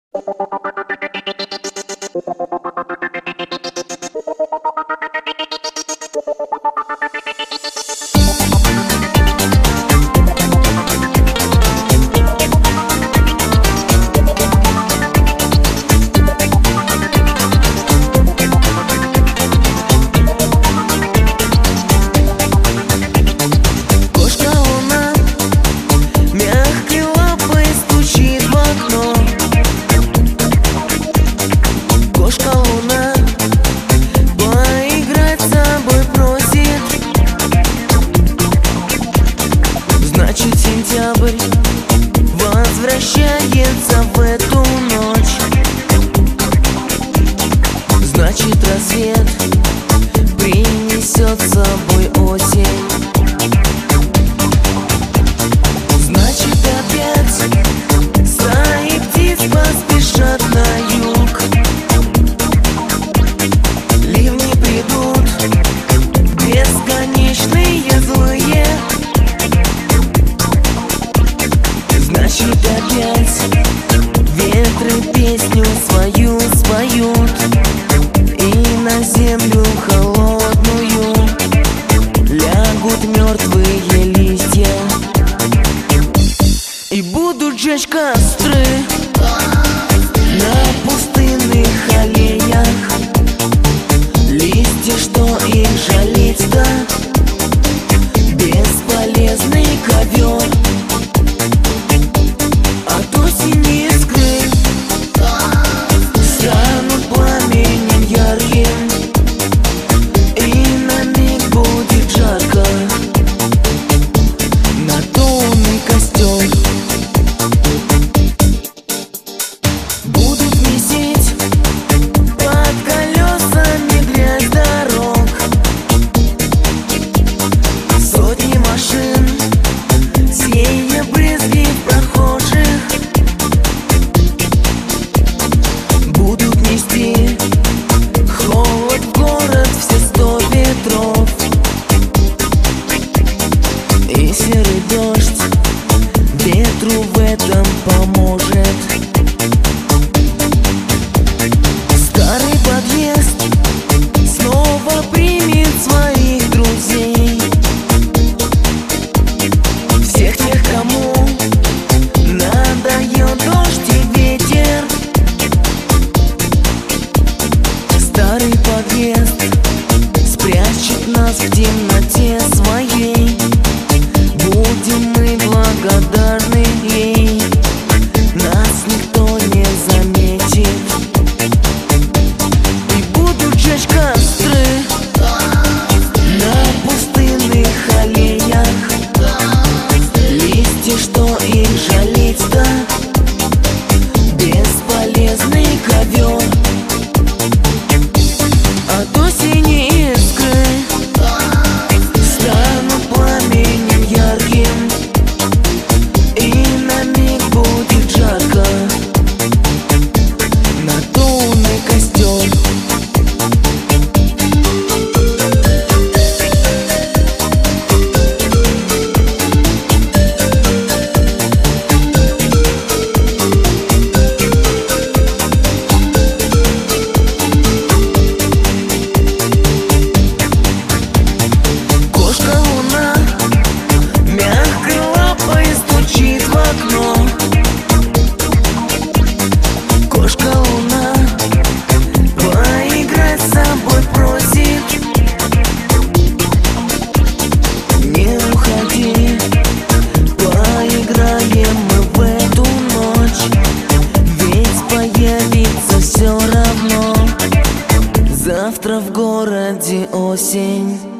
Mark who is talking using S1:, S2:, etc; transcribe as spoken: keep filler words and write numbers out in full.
S1: Сентябрь возвращается в эту ночь. Значит, рассвет принесет с собой осень. Значит, опять стаи птиц поспешат на юг. Ливни придут бесконечные, злые. Значит, опять ветры песню свою споют, и на землю холодную лягут мертвые листья. И будут жечь костры на пустынных аллеях. Листья, что их жалеть-то? Бесполезный ковер. И серый дождь ветру в этом поможет. Старый подъезд снова примет своих друзей, всех тех, кому надоел дождь и ветер. Старый подъезд спрячет нас в темноте своей. Будем мы благодарны ей, нас никто не заметит. И будут жечь костры на пустынных аллеях. Листья, что их жалеть-то? Бесполезный ковер. От осени искры станут пламенем ярким, и на миг будет жарко. Надувный костер. Кошка-луна поиграть с собой просит. Не уходи, поиграем мы в эту ночь. Ведь появится все равно завтра в городе осень.